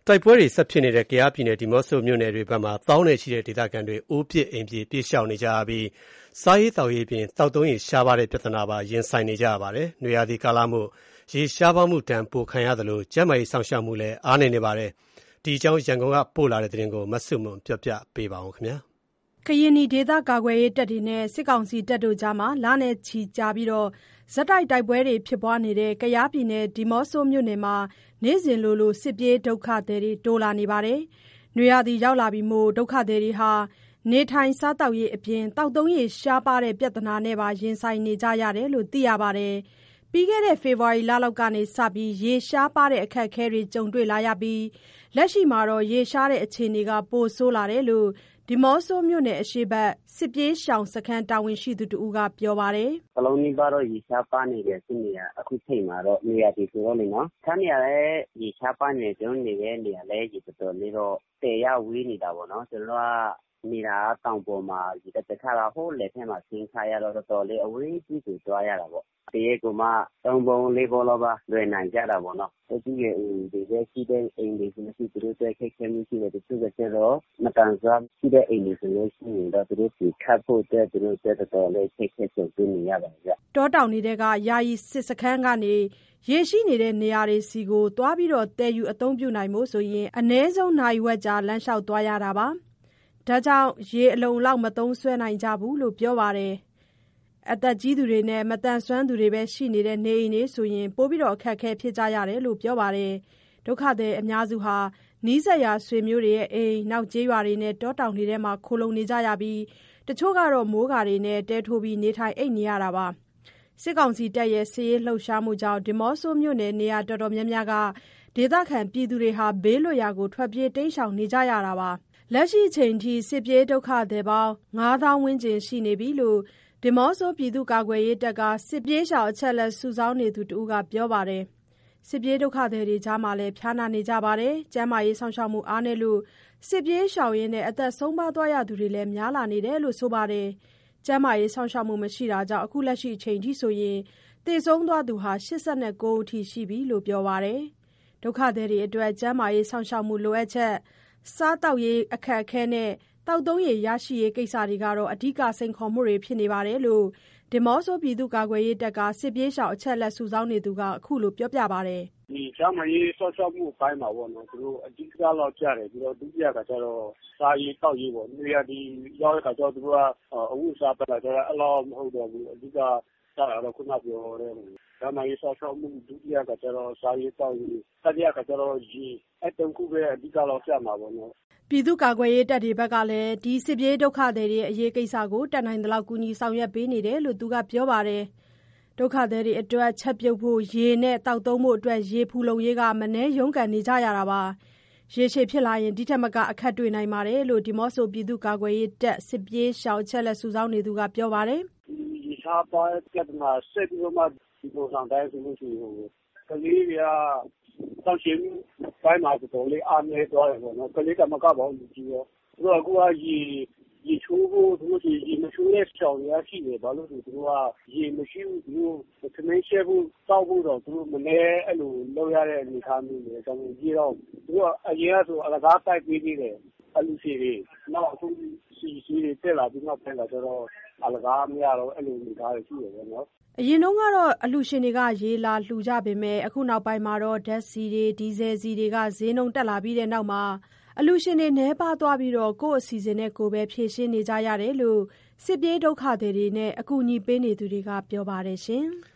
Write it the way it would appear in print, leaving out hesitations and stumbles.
တိုက်ပွဲတွေဆက်ဖြစ်နေတဲ့ကယားပြည်နယ်ဒီးမော့ဆိုမြို့နယ်တွေဘက်မှာသောင်းနဲ့ချီတဲ့ဒေသခံတွေအိုးပစ်အိမ်ပြေးပြေးရှောင်နေကြရပြီးစားရေးသောက်ရေးပြင်သောက်သုံးရေရှားပါးတဲ့ပြဿနာပါရင်ဆိုင်နေကြရပါတယ်။နွေရာသီကာလမို့ရေရှားပါးမှုဒဏ်ပိုခံရသလိုကျန်းမာရေးစောင့်ရှောက်မှုလည်းအားနည်းနေပါတယ်။ဒီအကြောင်းရန်ကုန်ကပို့လာတဲ့သတင်းကိုမဆုမွန်ပြောပြပေးပါဦးခင်ဗျာ။ကရင်နီဒေသကာကွယ်ရေးတပ်တွေနဲ့စစ်ကောင်စီတပ်တို့ကြားလနဲ့ချီကြာပြီးဆက်တိုက်ပွဲတွေဖြစ်ပွားနေတဲ့ကယားပြည်နယ်ဒီးမော့ဆိုမြို့နယ်မှာနေ့စဉ်လိုစစ်ပြေးဒုက္ခသည်တွေတိုးလာနေပါတယ်။နွေရာသီရောက်လာပြီမို့ဒုက္ခသည်တွေနေထိုင်စားသောက်ရေးအပြင်သောက်သုံးရေရှားပါးတဲ့ပြဿနာနဲ့ပါရင်ဆိုင်နေကြရတယ်လို့သိရပါတယ်။ပြီးခဲ့တဲ့ဖေဖော်ဝါရီလလောက်ကစပြီးရေရှားပါးတဲ့အခက်အခဲတွေကြုံတွေ့လာရပြီးလက်ရှိမှာရေရှားတဲ့အခြေအနေပိုဆိုးလာတယ်လို့ဒီးမော့ဆိုမြို့နယ်အရှေ့ဘက်စစ်ပြေးရှောင်စခန်းတာဝန်ရှိသူတဦးကပြောပါတယ်။ကလုံးနီးပါးတော့ရေရှားပါနေတယ်ဖြစ်နေတာအခုချိန်မှာတော့နေရာဒီဆိုတော့လေနော်။ခါနေရလဲရေရှားပါနေကျွန်တော်နေတဲ့နေရာလဲရေတော်တော်လေးတော့တဲရဝေးနေတာပေါ့နော်။ကျွန်တော်ကနေတာတောင်ပေါ်မှာဒီတစ်ခါတော့ဟိုလက်ထက်မှာဆင်းခါရတော့တော်တော်လေးအဝေးကြီးကိုသွားရတာပေါ့။တရေကမှ3ပုံ4ပုံလောက်ပါလွယ်နိုင်ကြတာပေါ့နော်။ဒီရဲ့ဒီရဲ့ရှိတဲ့အိမ်တွေမရှိသူတို့တဲ့ခက်ခဲမှုရှိတယ်တချို့ကကျတော့မတန်ဆွမ်းရှိတဲ့အိမ်တွေဆိုလို့ရှိရင်တော့သူတို့ခတ်ဖို့တဲ့သူတို့တဲ့တော်တော်လေးခက်ခဲကြုံတွေ့နေရပါတယ်ဗျ။တောတောင်တွေကယာယီစစ်စခန်းကနေရေရှိနေတဲ့နေရာတွေစီကိုသွားပြီးတည်ယူအသုံးပြုနိုင်ဖို့ဆိုရင်အနည်းဆုံးနာရီဝက်ကြာလမ်းလျှောက်သွားရတာပါ။ဒါကြောင့်ရေအလုံလောက်မသုံးစွဲနိုင်ကြဘူးလို့ပြောပါတယ်။အသက်ကြီးသူတွေနဲ့မသန်စွမ်းသူတွေပဲရှိနေတဲ့နေအိမ်တွေဆိုရင်ပိုပြီးအခက်အခဲဖြစ်ကြရတယ်လို့ပြောပါတယ်။ဒုက္ခသည်အများစုနီးစပ်ရာဆွေမျိုးတွေရဲ့အိမ်ကျေးရွာတွေနဲ့တောတောင်တွေထဲမှာခိုလှုံနေကြရပြီးတချို့ကတော့မိုးကာတွေနဲ့တဲထိုးပြီးနေထိုင်အိပ်နေရတာပါ။စစ်ကောင်စီတပ်ရဲ့စစ်ရေးလှုပ်ရှားမှုကြောင့်ဒီးမော့ဆိုမြို့နယ်နေရာတော်တော်များများကဒေသခံပြည်သူတွေဘေးလွတ်ရာကိုထွက်ပြေးတိမ်းရှောင်နေကြရတာပါ။လက်ရှိချိန်ထိစစ်ပြေးဒုက္ခသည်ပေါင်း9000ဝန်းကျင်ရှိနေပြီလို့ဒီးမော့ဆိုပြည်သူ့ကာကွယ်ရေးတပ်ကစစ်ပြေးရှောင်အချက်လက်စုဆောင်းနေသူတဦးကပြောပါတယ်။စစ်ပြေးဒုက္ခသည်တွေကြားမှာလည်းဖျားနာနေကြပါတယ်။ကျန်းမာရေးစောင့်ရှောက်မှုအားနည်းလို့စစ်ပြေးရှောင်ရင်းအသက်ဆုံးပါးသွားရသူတွေလည်းများလာနေတယ်လို့ဆိုပါတယ်။ကျန်းမာရေးစောင့်ရှောက်မှုမရှိတာကြောင့်အခုလက်ရှိချိန်ထိဆိုရင်သေဆုံးသွားသူ89ဦးထိရှိပြီလို့ပြောပါတယ်။ဒုက္ခသည်တွေအတွက်ကျန်းမာရေးစောင့်ရှောက်မှုလိုအပ်ချက်စားသောက်ရေးအခက်အခဲနဲ့သောက်သုံးရေရရှိရေးကိစ္စတွေကတော့အဓိကစိန်ခေါ်မှုတွေဖြစ်နေပါတယ်လို့ဒီးမော့ဆိုပြည်သူ့ကာကွယ်ရေးတပ်ကစစ်ပြေးရှောင်အချက်လက်စုဆောင်းနေသူကအခုလိုပြောပြပါတယ်။ဒီကျန်းမာရေးစောင့်ရှောက်မှုအပိုင်းမှာပေါ့နော်သူတို့အဓိကတော့ကြားတယ်ပြီးတော့ဒုတိယကကျတော့စားရေးတောက်ရေးပေါ့နေရာဒီရောက်တဲ့ခါကျတော့သူတို့ကအဝတ်စားပတ်လာကြတော့အဲ့လိုမဟုတ်တော့ဘူးအဓိကစားရတော့ခုနပြောတဲ့ကျန်းမာရေးစောင့်ရှောက်မှုဒုတိယကကျတော့စားရေးတောက်ရေးတတိယကကျတော့ရေအဲ့တုန်းကပဲအဓိကတော့ကြားမှာပေါ့နော်ပြည်သူ့ကာကွယ်ရေးတပ်တွေဘက်ကလည်းဒီစစ်ပြေးဒုက္ခသည်တွေအရေးကိစ္စကိုတတ်နိုင်သလောက်ကူညီဆောင်ရွက်ပေးနေတယ်လို့သူကပြောပါတယ်။ဒုက္ခသည်တွေအတွက်ချက်ပြုတ်ဖို့ရေနဲ့တောက်သုံးဖို့အတွက်ရေဖူလုံရေးကမနှဲရုန်းကန်နေကြရတာပါ။ရေရှည်ဖြစ်လာရင်ဒီထက်မကအခက်တွေ့နိုင်ပါတယ်လို့ဒီးမော့ဆိုပြည်သူ့ကာကွယ်ရေးတပ်စစ်ပြေးရှောင်ချက်လက်စုဆောင်းနေသူကပြောပါတယ်။ဒီရှားပါပြဿနာဆက်ပြီးတော့မှဒီလိုဆောင်တိုင်းဆိုလို့ရှိရင်ကလေးတွေကတောက်ရှင်ပိုင်းမှာတော်လေးအားနေသွားတယ်ပေါ့နော်ကလေးကမကပါဘူးကြည့်ရောသူကအခုရေချိုးဖို့သူတို့ရေမချိုးတဲ့ချောင်းရရှိတယ်ဘာလို့လဲသူကရေမရှိဘူးသူတို့သမင်းရှဲဖို့တောက်ဖို့တော့သူတို့မနေအဲ့လိုလုပ်ရတဲ့အနေအထားမျိုးတွေတောင်းကြီးတော့သူကအရင်ကဆိုအလကားတိုက်ပေးနေတယ်အလူစီတွေနောက်အခုစီတွေတက်လာပြီးနောက်ပြန်လာတော့အလကားမရတော့အဲ့လိုအနေအထားတွေရှိတယ်ပေါ့နော်အရင်ကတော့အလှရှင်တွေကရေလာလှူကြပေမဲ့အခုနောက်ပိုင်းမှာတော့ဓာတ်ဆီတွေဒီဇယ်ဆီတွေကဈေးနှုန်းတက်လာပြီးတဲ့နောက်မှာအလှရှင်တွေနှဲပါသွားပြီးကိုယ့်အစီအစဉ်နဲ့ကိုယ်ပဲဖြည့်ရှင်းနေကြရတယ်လို့စစ်ပြေးဒုက္ခသည်တွေနဲ့အကူအညီပေးနေသူတွေကပြောပါတယ်ရှင်။